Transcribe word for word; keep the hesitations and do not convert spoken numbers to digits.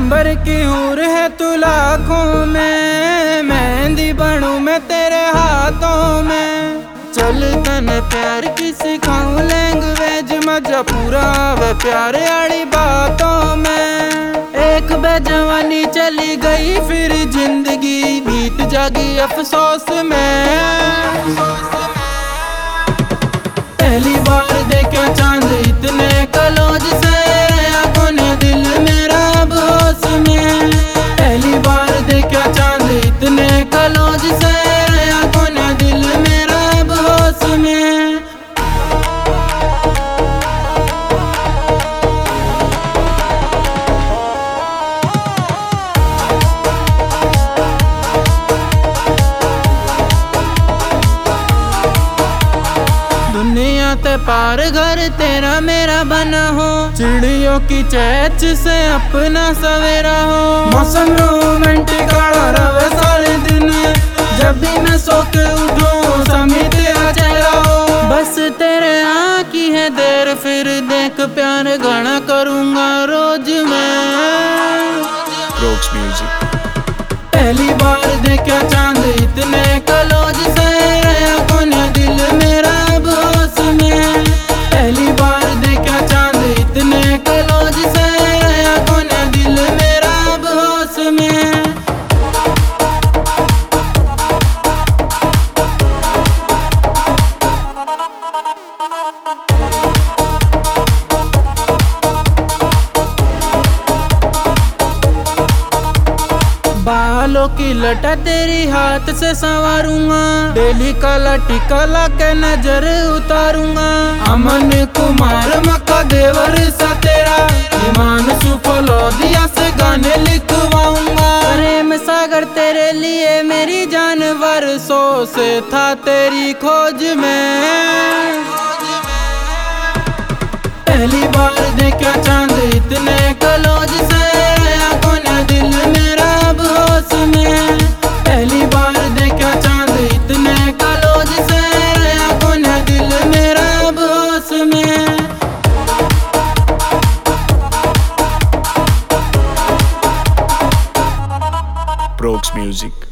अंबर की हूर है तू लाखों में, मेहंदी बनूं मैं तेरे हाथों में। चल तने प्यार की सिखाऊं लैंग्वेज, मजा पूरा आवे प्यार आड़ी बातों में। एक बेजवानी चली गई फिर जिंदगी बीत जागी अफसोस में। पहली बार देखा चांद इतने क्लोज से, आंखों ने दिल मेरा अब होश में। पहली बार देखा चांद इतने क्लोज से, आंखों ने दिल मेरा अब होश में। दुनिया ते पार घर तेरा मेरा बना हो, चिड़ियों की चहच से अपना सवेरा हो। मौसम रोमांटिक रवे सारे दिन, जब भी मैं सो के उठूं समी तेरा चेहरा हो। बस तेरे आ की है देर, फिर देख प्यार गाना करूंगा रोज मैं। Prox Music। पहली बार देखा चांद इतने क्लोज से, आंखों ने दिल मेरा अब होश में। पहली बार देखा चांद इतने क्लोज से, आंखों ने दिल मेरा अब होश में। बालों की लटा तेरी हाथ से संवारूंगा, डेली काला टीका ला के नजर उतारूंगा। अमन कुमार मक्का देवर सा तेरा, ईमान सुफलोदिया से गाने लिखवाऊंगा। प्रेम सागर तेरे लिए मेरी जान वर्षों से था तेरी खोज में। पहली बार देखा चांद इतने क्लोज से, आंखों ने दिल मेरा अब होश में। पहली बार देखा चांद इतने क्लोज से, आंखों ने दिल मेरा अब होश में। Prox Music।